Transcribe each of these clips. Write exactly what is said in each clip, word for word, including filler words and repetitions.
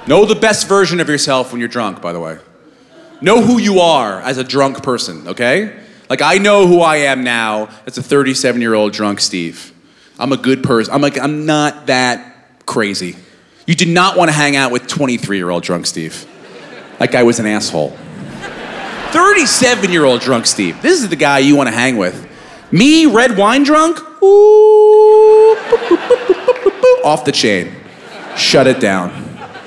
Know the best version of yourself when you're drunk, by the way. Know who you are as a drunk person, okay? Like, I know who I am now as a thirty-seven-year-old drunk Steve. I'm a good person. I'm like, I'm not that crazy. You did not want to hang out with twenty-three-year-old drunk Steve. That guy was an asshole. thirty-seven-year-old drunk Steve. This is the guy you want to hang with. Me, red wine drunk? Ooh, boop, boop, boop, boop, boop, boop, off the chain. Shut it down.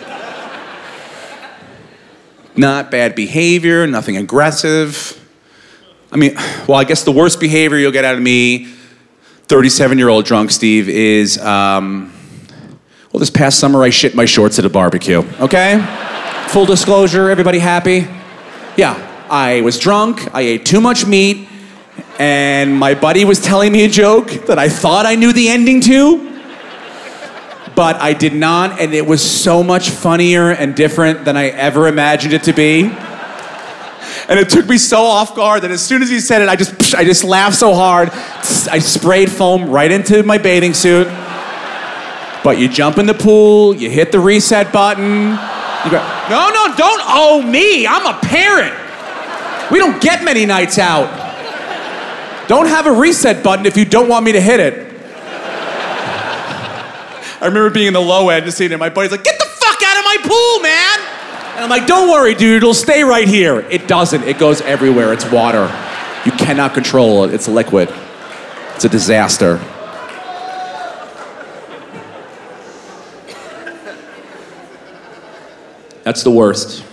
Not bad behavior, nothing aggressive. I mean, well, I guess the worst behavior you'll get out of me, thirty-seven-year-old drunk Steve, is, um, well, this past summer I shit my shorts at a barbecue, okay? Full disclosure, everybody happy? Yeah, I was drunk, I ate too much meat, and my buddy was telling me a joke that I thought I knew the ending to, but I did not, and it was so much funnier and different than I ever imagined it to be. And it took me so off guard that as soon as he said it, I just I just laughed so hard. I sprayed foam right into my bathing suit. But you jump in the pool, you hit the reset button. You go, no, no, don't owe me. I'm a parent. We don't get many nights out. Don't have a reset button if you don't want me to hit it. I remember being in the low end and seeing it. My buddy's like, get the fuck out of my pool, man! And I'm like, don't worry, dude, it'll stay right here. It doesn't. It goes everywhere. It's water. You cannot control it. It's liquid. It's a disaster. That's the worst.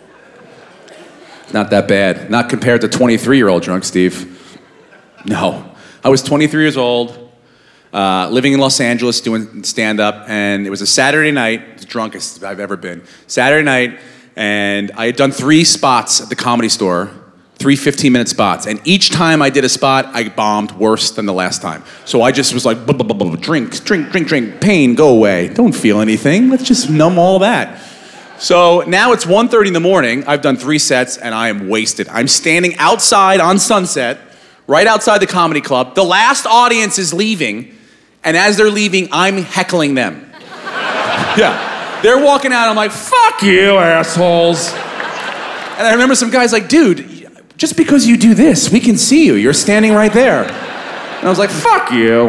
Not that bad. Not compared to twenty-three-year-old drunk Steve. No. I was twenty-three years old. Uh, living in Los Angeles doing stand-up, and it was a Saturday night, the drunkest I've ever been. Saturday night, and I had done three spots at the Comedy Store, three fifteen-minute spots, and each time I did a spot, I bombed worse than the last time. So I just was like, blah, blah, blah, blah, drink, drink, drink, drink, pain, go away. Don't feel anything. Let's just numb all that. So now it's one thirty in the morning. I've done three sets, and I am wasted. I'm standing outside on Sunset, right outside the comedy club. The last audience is leaving. And as they're leaving, I'm heckling them. Yeah. They're walking out, I'm like, fuck you, assholes. And I remember some guys like, dude, just because you do this, we can see you. You're standing right there. And I was like, fuck you.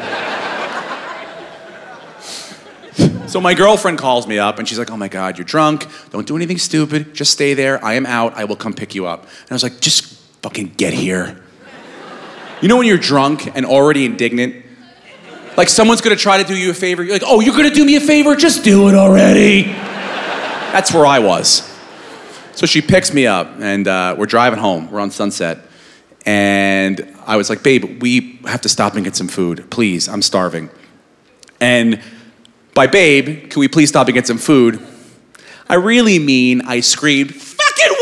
So my girlfriend calls me up, and she's like, oh my God, you're drunk. Don't do anything stupid. Just stay there. I am out. I will come pick you up. And I was like, just fucking get here. You know when you're drunk and already indignant? Like someone's gonna try to do you a favor, you're like, oh, you're gonna do me a favor? Just do it already. That's where I was. So she picks me up, and uh, we're driving home. We're on Sunset. And I was like, babe, we have to stop and get some food. Please, I'm starving. And by babe, can we please stop and get some food? I really mean I screamed, fucking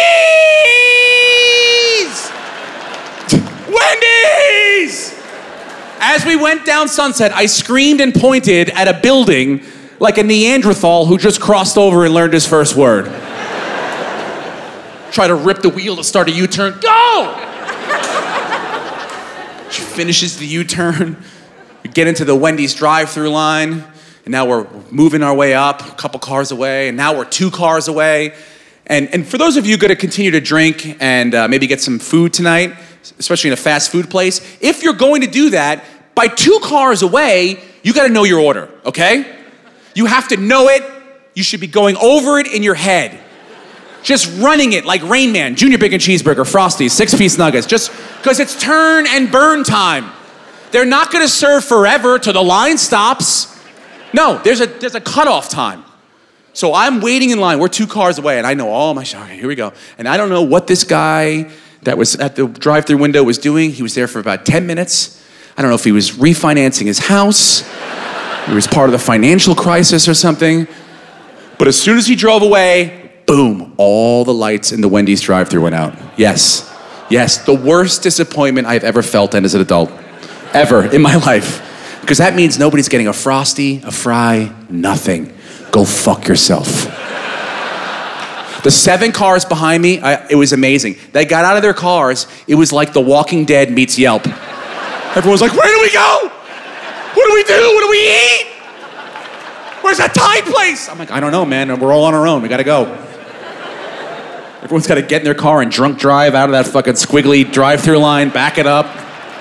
Wendy's! Wendy's! As we went down Sunset, I screamed and pointed at a building like a Neanderthal who just crossed over and learned his first word. Try to rip the wheel to start a U-turn. Go! She finishes the U-turn. We get into the Wendy's drive-thru line, and now we're moving our way up, a couple cars away, and now we're two cars away. And, and for those of you going to continue to drink and uh, maybe get some food tonight, especially in a fast food place, if you're going to do that, by two cars away, you gotta know your order, okay? You have to know it. You should be going over it in your head. Just running it like Rain Man, Junior Bacon Cheeseburger, Frosties, six-piece nuggets, just because it's turn and burn time. They're not gonna serve forever till the line stops. No, there's a, there's a cutoff time. So I'm waiting in line. We're two cars away, and I know all my, okay, here we go. And I don't know what this guy that was at the drive-thru window was doing. He was there for about ten minutes. I don't know if he was refinancing his house. He was part of the financial crisis or something. But as soon as he drove away, boom, all the lights in the Wendy's drive-thru went out. Yes, yes, the worst disappointment I've ever felt in as an adult, ever in my life. Because that means nobody's getting a Frosty, a fry, nothing. Go fuck yourself. The seven cars behind me, I, it was amazing. They got out of their cars, it was like The Walking Dead meets Yelp. Everyone's like, where do we go? What do we do? What do we eat? Where's that Thai place? I'm like, I don't know, man. We're all on our own. We gotta go. Everyone's gotta get in their car and drunk drive out of that fucking squiggly drive-through line, back it up.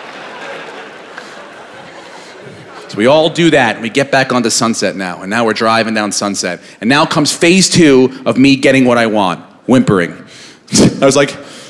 So we all do that, and we get back onto Sunset now, and now we're driving down Sunset. And now comes phase two of me getting what I want, whimpering. I was like,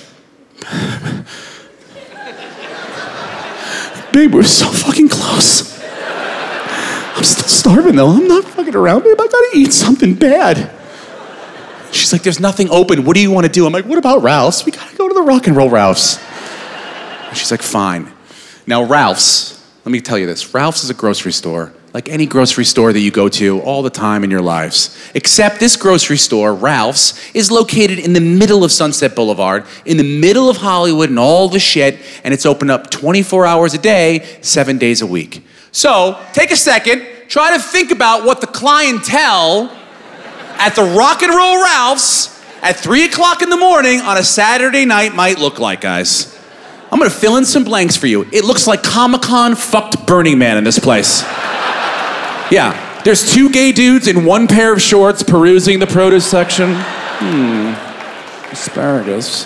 babe, we're so fucking close. I'm still starving though, I'm not fucking around, babe, I gotta eat something bad. She's like, there's nothing open, what do you wanna do? I'm like, what about Ralph's? We gotta go to the Rock and Roll Ralph's. And she's like, fine. Now Ralph's, let me tell you this, Ralph's is a grocery store, like any grocery store that you go to all the time in your lives. Except this grocery store, Ralph's, is located in the middle of Sunset Boulevard, in the middle of Hollywood and all the shit, and it's open up twenty-four hours a day, seven days a week. So, take a second, try to think about what the clientele at the Rock and Roll Ralph's at three o'clock in the morning on a Saturday night might look like, guys. I'm gonna fill in some blanks for you. It looks like Comic-Con fucked Burning Man in this place. Yeah, there's two gay dudes in one pair of shorts perusing the produce section. Hmm, asparagus.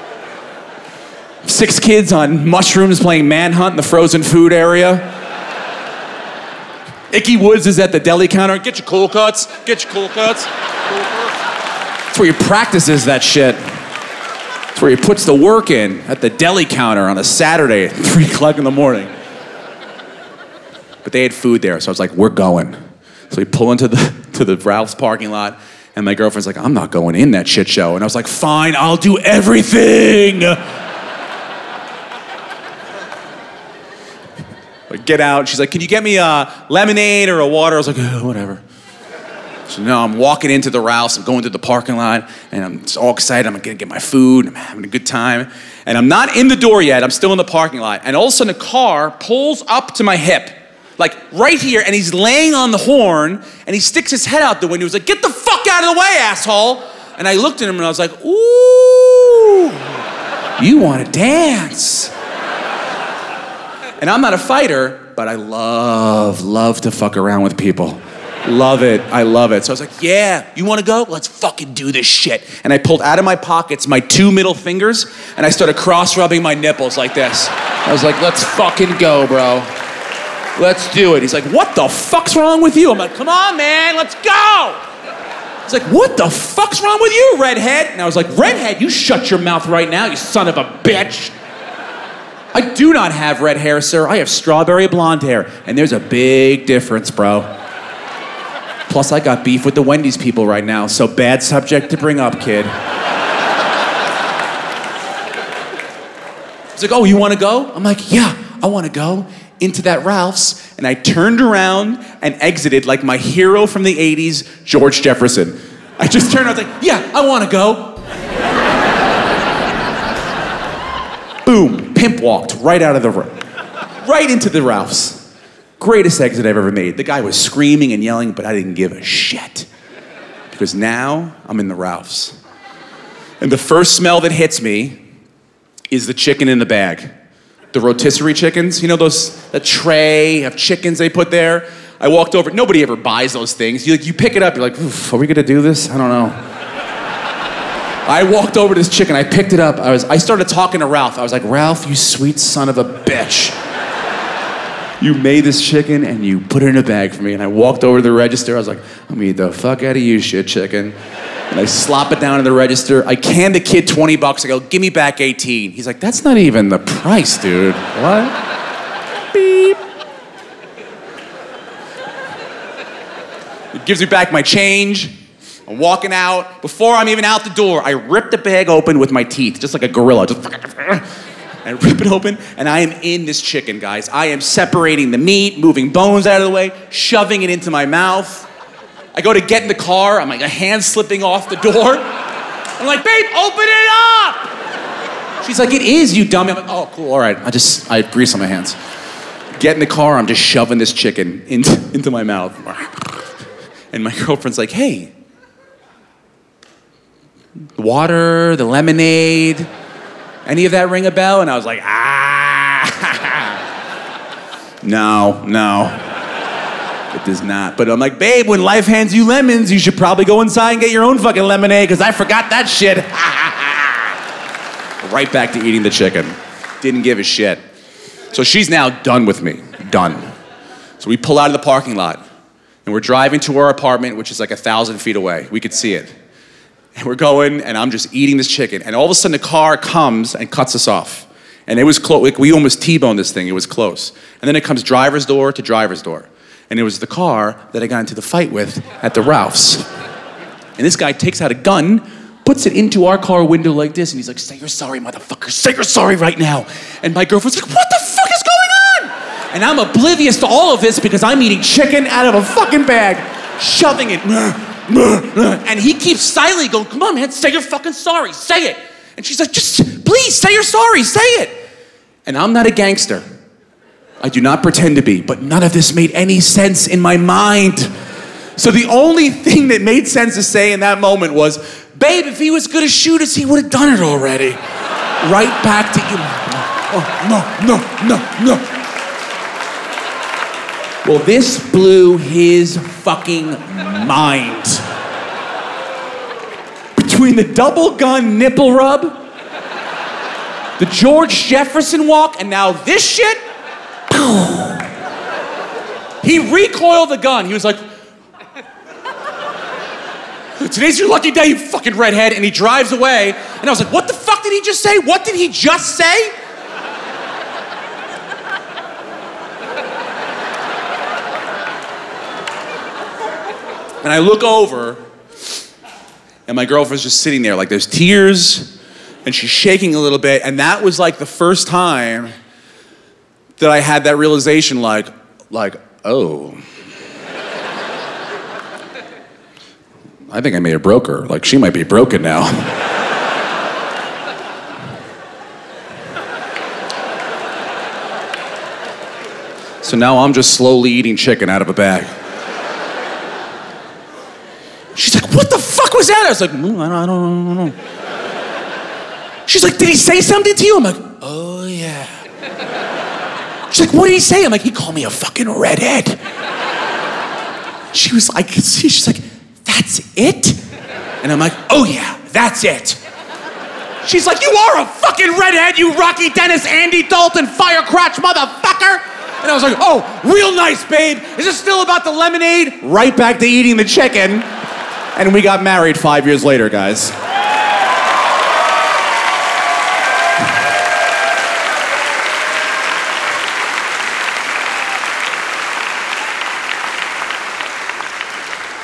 Six kids on mushrooms playing Manhunt in the frozen food area. Icky Woods is at the deli counter. Get your cool cuts, get your cool cuts. Cool cuts. That's where he practices that shit. That's where he puts the work in, at the deli counter on a Saturday at three o'clock in the morning. But they had food there, so I was like, we're going. So we pull into the, to the Ralph's parking lot, and my girlfriend's like, I'm not going in that shit show. And I was like, fine, I'll do everything. Like, get out. She's like, can you get me a lemonade or a water? I was like, oh, whatever. So now I'm walking into the Ralph's, I'm going to the parking lot, and I'm just all excited. I'm gonna get my food, I'm having a good time. And I'm not in the door yet, I'm still in the parking lot. And all of a sudden a car pulls up to my hip, like right here, and he's laying on the horn, and he sticks his head out the window. He's like, get the fuck out of the way, asshole. And I looked at him and I was like, ooh, you wanna dance. And I'm not a fighter, but I love, love to fuck around with people. Love it, I love it. So I was like, yeah, you wanna go? Let's fucking do this shit. And I pulled out of my pockets my two middle fingers, and I started cross-rubbing my nipples like this. I was like, let's fucking go, bro. Let's do it. He's like, what the fuck's wrong with you? I'm like, come on, man, let's go. He's like, what the fuck's wrong with you, redhead? And I was like, redhead, you shut your mouth right now, you son of a bitch. I do not have red hair, sir. I have strawberry blonde hair, and there's a big difference, bro. Plus, I got beef with the Wendy's people right now, so bad subject to bring up, kid. He's like, oh, you wanna go? I'm like, yeah, I wanna go into that Ralph's, and I turned around and exited like my hero from the eighties, George Jefferson. I just turned, I was like, yeah, I wanna go. Boom, pimp walked right out of the room, right into the Ralph's. Greatest exit I've ever made. The guy was screaming and yelling, but I didn't give a shit. Because now I'm in the Ralph's. And the first smell that hits me is the chicken in the bag. The rotisserie chickens, you know those, the tray of chickens they put there? I walked over, nobody ever buys those things. You, you pick it up, you're like, oof, are we gonna do this? I don't know. I walked over to this chicken, I picked it up, I was, I started talking to Ralph. I was like, Ralph, you sweet son of a bitch. You made this chicken and you put it in a bag for me. And I walked over to the register. I was like, I'm gonna eat the fuck out of you, shit chicken. And I slop it down in the register. I can the kid twenty bucks. I go, give me back eighteen. He's like, that's not even the price, dude. What? Beep. He gives me back my change. I'm walking out. Before I'm even out the door, I rip the bag open with my teeth, just like a gorilla. Just I rip it open, and I am in this chicken, guys. I am separating the meat, moving bones out of the way, shoving it into my mouth. I go to get in the car, I'm like, a hand slipping off the door. I'm like, babe, open it up! She's like, it is, you dummy. I'm like, oh, cool, all right. I just, I have grease on my hands. Get in the car, I'm just shoving this chicken into, into my mouth. And my girlfriend's like, hey, the water, the lemonade, any of that ring a bell? And I was like, ah. No, no. It does not. But I'm like, babe, when life hands you lemons, you should probably go inside and get your own fucking lemonade, because I forgot that shit. Right back to eating the chicken. Didn't give a shit. So she's now done with me. Done. So we pull out of the parking lot, and we're driving to our apartment, which is like a thousand feet away. We could see it. And we're going, and I'm just eating this chicken. And all of a sudden, the car comes and cuts us off. And it was close. Like, we almost T-boned this thing. It was close. And then it comes driver's door to driver's door. And it was the car that I got into the fight with at the Ralph's. And this guy takes out a gun, puts it into our car window like this, and he's like, say you're sorry, motherfucker. Say you're sorry right now. And my girlfriend's like, what the fuck is going on? And I'm oblivious to all of this because I'm eating chicken out of a fucking bag, shoving it. And he keeps silently going, come on, man, say you're fucking sorry. Say it. And she's like, just please say you're sorry. Say it. And I'm not a gangster. I do not pretend to be, but none of this made any sense in my mind. So the only thing that made sense to say in that moment was, babe, if he was gonna shoot us, he would have done it already. Right back to you. Oh, no, no, no, no. Well, this blew his fucking mind. Between the double gun nipple rub, the George Jefferson walk, and now this shit, he recoiled the gun. He was like, today's your lucky day, you fucking redhead. And he drives away. And I was like, what the fuck did he just say? What did he just say? And I look over, and my girlfriend's just sitting there, like there's tears, and she's shaking a little bit. And that was like the first time that I had that realization, like, like, oh. I think I may have broke her. Like, she might be broken now. So now I'm just slowly eating chicken out of a bag. She's like, what the fuck was that? I was like, mm, I, don't, I, don't, I don't know. She's like, did he say something to you? I'm like, oh yeah. She's like, what did he say? I'm like, he called me a fucking redhead. She was like, she's like, that's it? And I'm like, oh yeah, that's it. She's like, you are a fucking redhead, you Rocky Dennis, Andy Dalton, firecrotch motherfucker. And I was like, oh, real nice, babe. Is this still about the lemonade? Right back to eating the chicken. And we got married five years later, guys.